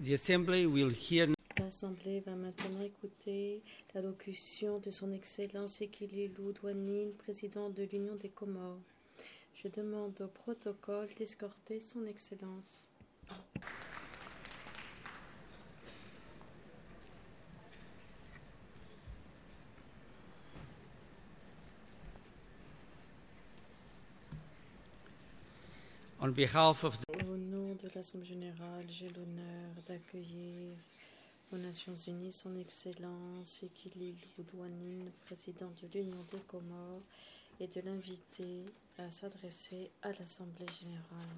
The Assembly will hear L'Assemblée va maintenant écouter l'allocution de Son Excellence Ekililou Douanine, président de l'Union des Comores. Je demande au protocole d'escorter Son Excellence. on behalf of Au nom de l'Assemblée générale, j'ai l'honneur d'accueillir aux Nations Unies Son Excellence Ekililou Douanine, président de l'Union des Comores, et de l'inviter à s'adresser à l'Assemblée générale.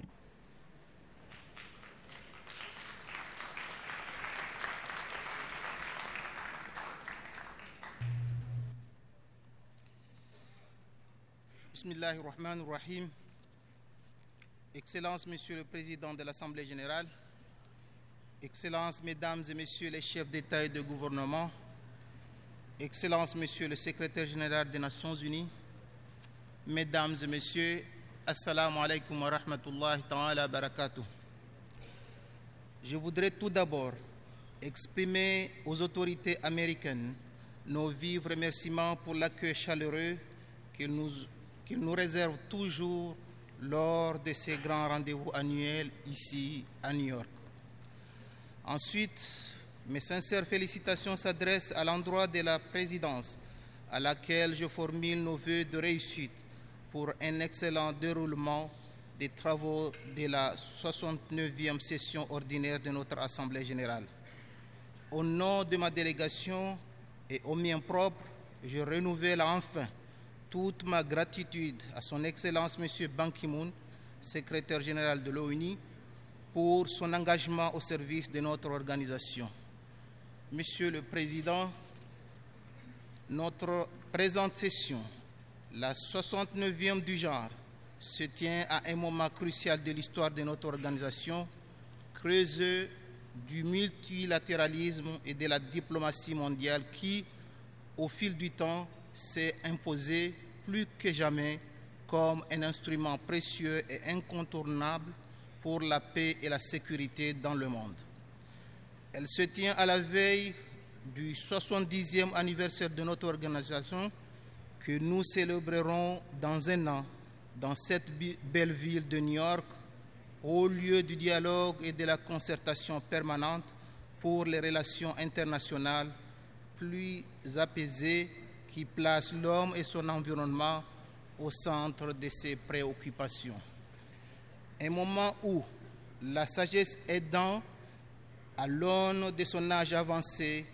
Bismillahirrahmanirrahim. Excellences, Monsieur le Président de l'Assemblée générale, Excellences, Mesdames et Messieurs les chefs d'État et de gouvernement, Excellences, Monsieur le Secrétaire général des Nations Unies, Mesdames et Messieurs, Assalamu alaikum wa rahmatullahi ta'ala wa barakatuh. Je voudrais tout d'abord exprimer aux autorités américaines nos vifs remerciements pour l'accueil chaleureux qu'ils nous réservent toujours lors de ces grands rendez-vous annuels ici à New York. Ensuite, mes sincères félicitations s'adressent à l'endroit de la présidence, à laquelle je formule nos vœux de réussite pour un excellent déroulement des travaux de la 69e session ordinaire de notre Assemblée générale. Au nom de ma délégation et au mien propre, je renouvelle enfin toute ma gratitude à son Excellence M. Ban Ki-moon, secrétaire général de l'ONU, pour son engagement au service de notre organisation. Monsieur le Président, notre présente session, la 69e du genre, se tient à un moment crucial de l'histoire de notre organisation, creuseux du multilatéralisme et de la diplomatie mondiale qui, au fil du temps, s'est imposé plus que jamais comme un instrument précieux et incontournable pour la paix et la sécurité dans le monde. Elle se tient à la veille du 70e anniversaire de notre organisation que nous célébrerons dans un an dans cette belle ville de New York, au lieu du dialogue et de la concertation permanente pour les relations internationales plus apaisées qui place l'homme et son environnement au centre de ses préoccupations. Un moment où la sagesse aidant, à l'aune de son âge avancé,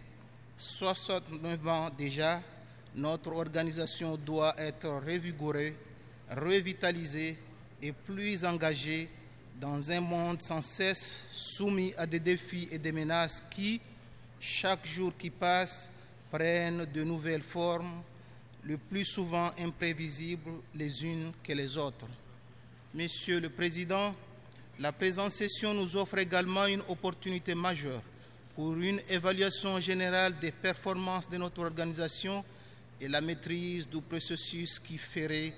69 ans déjà, notre organisation doit être revigorée, revitalisée et plus engagée dans un monde sans cesse soumis à des défis et des menaces qui, chaque jour qui passe, prennent de nouvelles formes, le plus souvent imprévisibles les unes que les autres. Monsieur le Président, la présente session nous offre également une opportunité majeure pour une évaluation générale des performances de notre organisation et la maîtrise du processus qui ferait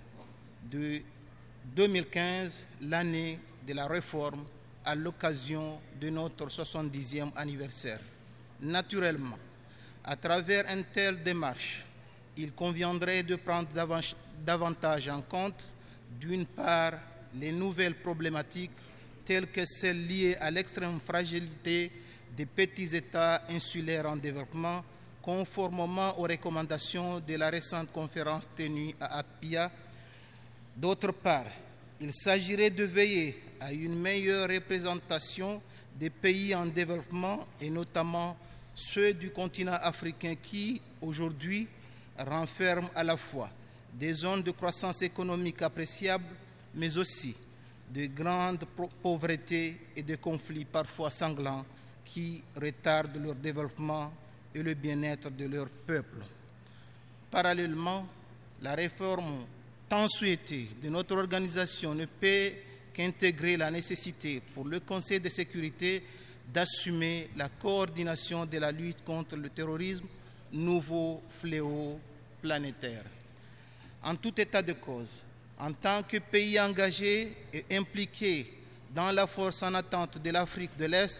de 2015 l'année de la réforme à l'occasion de notre 70e anniversaire. Naturellement, à travers une telle démarche, il conviendrait de prendre davantage en compte, d'une part, les nouvelles problématiques telles que celles liées à l'extrême fragilité des petits États insulaires en développement, conformément aux recommandations de la récente conférence tenue à Apia. D'autre part, il s'agirait de veiller à une meilleure représentation des pays en développement et notamment ceux du continent africain qui, aujourd'hui, renferment à la fois des zones de croissance économique appréciables, mais aussi de grandes pauvretés et de conflits parfois sanglants qui retardent leur développement et le bien-être de leur peuple. Parallèlement, la réforme tant souhaitée de notre organisation ne peut qu'intégrer la nécessité pour le Conseil de sécurité d'assumer la coordination de la lutte contre le terrorisme, nouveau fléau planétaire. En tout état de cause, en tant que pays engagé et impliqué dans la force en attente de l'Afrique de l'Est,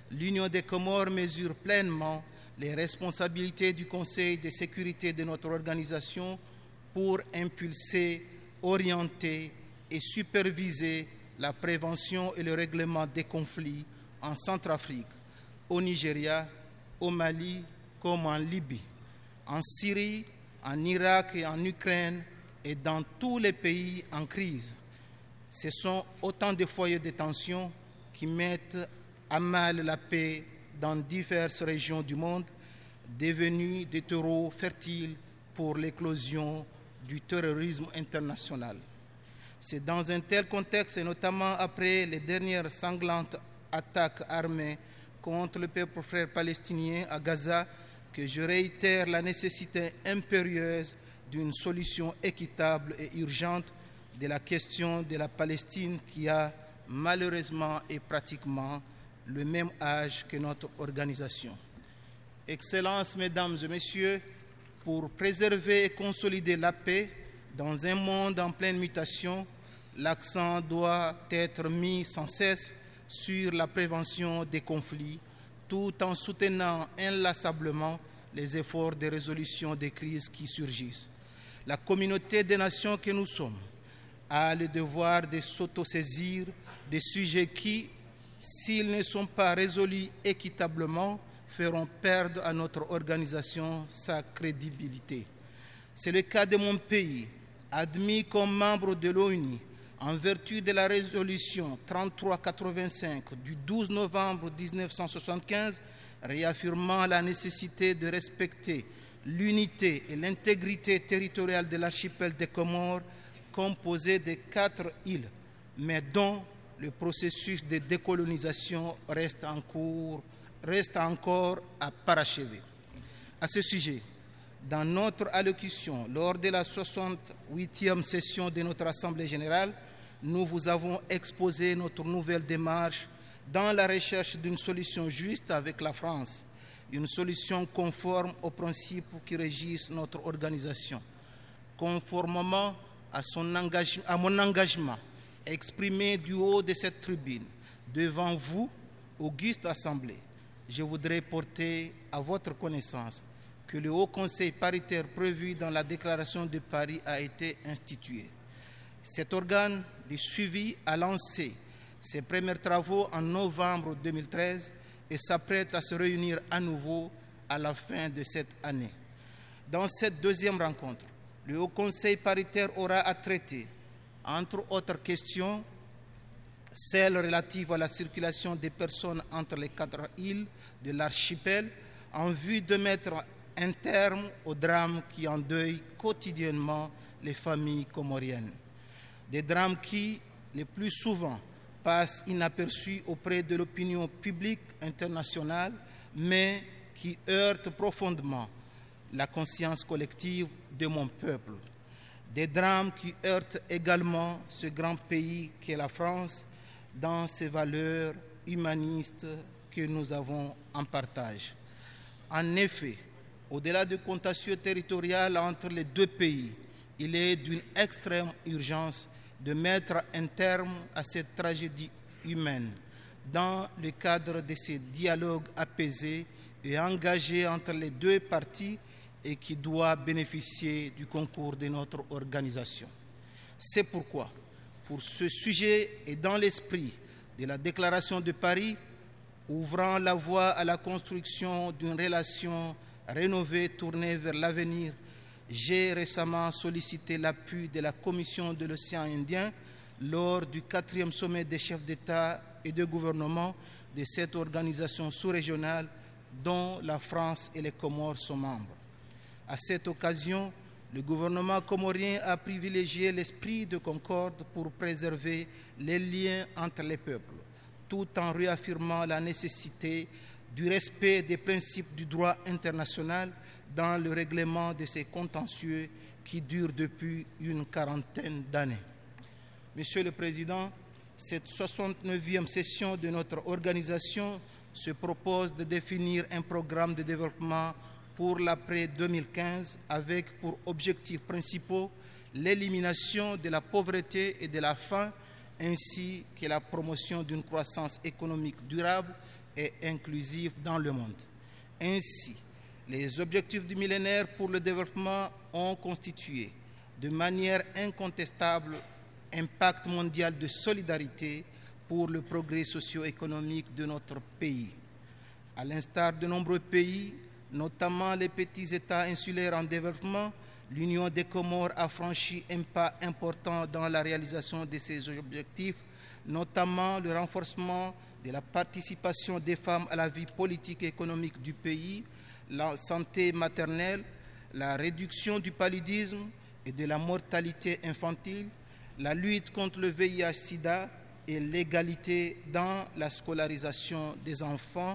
l'Union des Comores mesure pleinement les responsabilités du Conseil de sécurité de notre organisation pour impulser, orienter et superviser la prévention et le règlement des conflits en Centrafrique, au Nigeria, au Mali comme en Libye, en Syrie, en Irak et en Ukraine et dans tous les pays en crise. Ce sont autant de foyers de tension qui mettent à mal la paix dans diverses régions du monde, devenus des terreaux fertiles pour l'éclosion du terrorisme international. C'est dans un tel contexte, et notamment après les dernières sanglantes attaques armées contre le peuple frère palestinien à Gaza, que je réitère la nécessité impérieuse d'une solution équitable et urgente de la question de la Palestine qui a malheureusement et pratiquement le même âge que notre organisation. Excellences, Mesdames et Messieurs, pour préserver et consolider la paix dans un monde en pleine mutation, l'accent doit être mis sans cesse sur la prévention des conflits, tout en soutenant inlassablement les efforts de résolution des crises qui surgissent. La communauté des nations que nous sommes a le devoir de s'autosaisir des sujets qui, s'ils ne sont pas résolus équitablement, feront perdre à notre organisation sa crédibilité. C'est le cas de mon pays, admis comme membre de l'ONU en vertu de la résolution 3385 du 12 novembre 1975, réaffirmant la nécessité de respecter l'unité et l'intégrité territoriale de l'archipel des Comores, composé de 4 îles, mais dont le processus de décolonisation reste encore à parachever. À ce sujet, dans notre allocution lors de la 68e session de notre Assemblée générale, nous vous avons exposé notre nouvelle démarche dans la recherche d'une solution juste avec la France, une solution conforme aux principes qui régissent notre organisation. Conformément à mon engagement exprimé du haut de cette tribune devant vous, auguste Assemblée, je voudrais porter à votre connaissance que le Haut Conseil paritaire prévu dans la Déclaration de Paris a été institué. Cet organe de suivi a lancé ses premiers travaux en novembre 2013 et s'apprête à se réunir à nouveau à la fin de cette année. Dans cette deuxième rencontre, le Haut Conseil paritaire aura à traiter, entre autres questions, celle relative à la circulation des personnes entre les 4 îles de l'archipel, en vue de mettre un terme au drame qui endeuille quotidiennement les familles comoriennes. Des drames qui, le plus souvent, passent inaperçus auprès de l'opinion publique internationale, mais qui heurtent profondément la conscience collective de mon peuple. Des drames qui heurtent également ce grand pays qu'est la France dans ses valeurs humanistes que nous avons en partage. En effet, au-delà du contentieux territorial entre les deux pays, il est d'une extrême urgence de mettre un terme à cette tragédie humaine dans le cadre de ces dialogues apaisés et engagés entre les deux parties et qui doit bénéficier du concours de notre organisation. C'est pourquoi, pour ce sujet et dans l'esprit de la Déclaration de Paris, ouvrant la voie à la construction d'une relation rénovée tournée vers l'avenir, j'ai récemment sollicité l'appui de la Commission de l'océan Indien lors du 4e sommet des chefs d'État et de gouvernement de cette organisation sous-régionale dont la France et les Comores sont membres. À cette occasion, le gouvernement comorien a privilégié l'esprit de concorde pour préserver les liens entre les peuples, tout en réaffirmant la nécessité du respect des principes du droit international dans le règlement de ces contentieux qui durent depuis une quarantaine d'années. Monsieur le Président, cette 69e session de notre organisation se propose de définir un programme de développement pour l'après 2015 avec pour objectifs principaux l'élimination de la pauvreté et de la faim ainsi que la promotion d'une croissance économique durable et inclusive dans le monde. Ainsi, les objectifs du millénaire pour le développement ont constitué de manière incontestable un pacte mondial de solidarité pour le progrès socio-économique de notre pays. À l'instar de nombreux pays, notamment les petits États insulaires en développement, l'Union des Comores a franchi un pas important dans la réalisation de ces objectifs, notamment le renforcement de la participation des femmes à la vie politique et économique du pays, la santé maternelle, la réduction du paludisme et de la mortalité infantile, la lutte contre le VIH-Sida et l'égalité dans la scolarisation des enfants.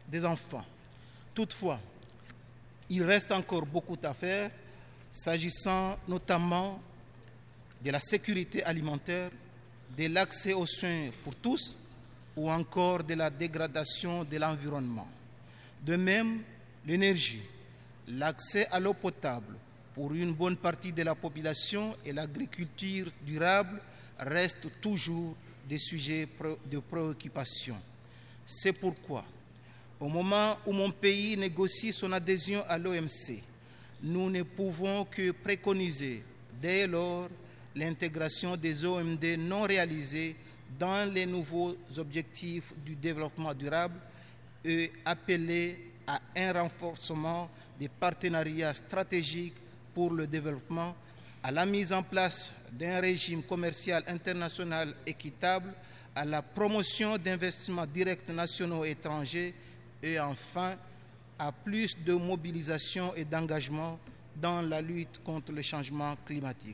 Toutefois, il reste encore beaucoup à faire, s'agissant notamment de la sécurité alimentaire, de l'accès aux soins pour tous ou encore de la dégradation de l'environnement. De même, l'énergie, l'accès à l'eau potable pour une bonne partie de la population et l'agriculture durable restent toujours des sujets de préoccupation. C'est pourquoi, au moment où mon pays négocie son adhésion à l'OMC, nous ne pouvons que préconiser dès lors l'intégration des OMD non réalisés dans les nouveaux objectifs du développement durable et appeler à un renforcement des partenariats stratégiques pour le développement, à la mise en place d'un régime commercial international équitable, à la promotion d'investissements directs nationaux et étrangers et enfin à plus de mobilisation et d'engagement dans la lutte contre le changement climatique.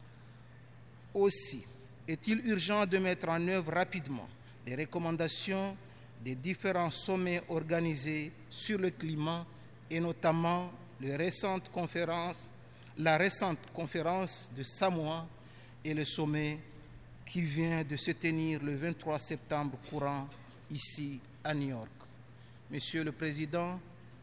Aussi, est-il urgent de mettre en œuvre rapidement les recommandations des différents sommets organisés sur le climat et notamment la récente conférence de Samoa et le sommet qui vient de se tenir le 23 septembre courant ici à New York. Monsieur le Président,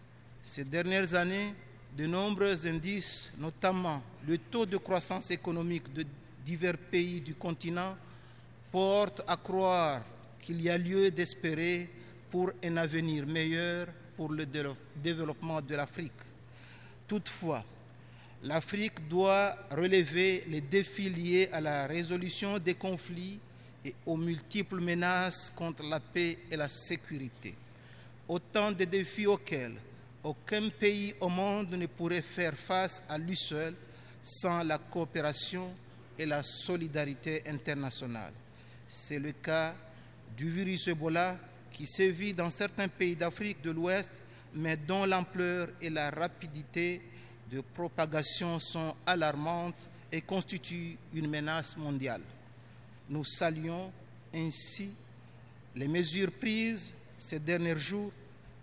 ces dernières années, de nombreux indices, notamment le taux de croissance économique de divers pays du continent, portent à croire qu'il y a lieu d'espérer pour un avenir meilleur pour le développement de l'Afrique. Toutefois, l'Afrique doit relever les défis liés à la résolution des conflits et aux multiples menaces contre la paix et la sécurité. Autant de défis auxquels aucun pays au monde ne pourrait faire face à lui seul sans la coopération et la solidarité internationale. C'est le cas du virus Ebola qui sévit dans certains pays d'Afrique de l'Ouest, mais dont l'ampleur et la rapidité de propagation sont alarmantes et constituent une menace mondiale. Nous saluons ainsi les mesures prises ces derniers jours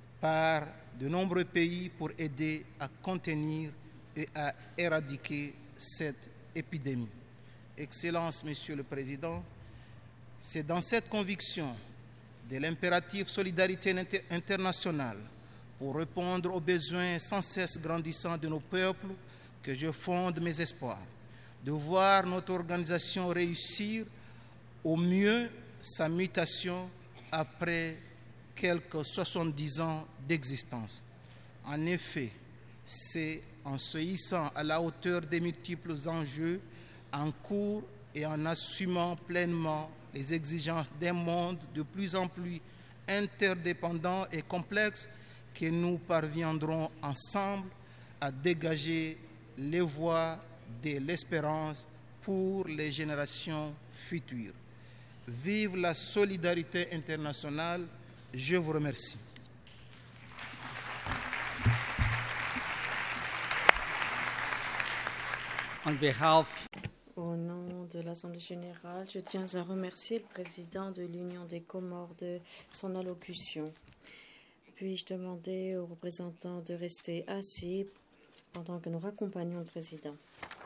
par de nombreux pays pour aider à contenir et à éradiquer cette épidémie. Excellences, Monsieur le Président, c'est dans cette conviction de l'impératif solidarité internationale pour répondre aux besoins sans cesse grandissants de nos peuples que je fonde mes espoirs de voir notre organisation réussir au mieux sa mutation après quelques 70 ans d'existence. En effet, c'est en se hissant à la hauteur des multiples enjeux en cours et en assumant pleinement les exigences d'un monde de plus en plus interdépendant et complexe que nous parviendrons ensemble à dégager les voies de l'espérance pour les générations futures. Vive la solidarité internationale. Je vous remercie. On behalf Au nom de l'Assemblée générale, je tiens à remercier le président de l'Union des Comores de son allocution. Puis-je demander aux représentants de rester assis pendant que nous raccompagnons le président.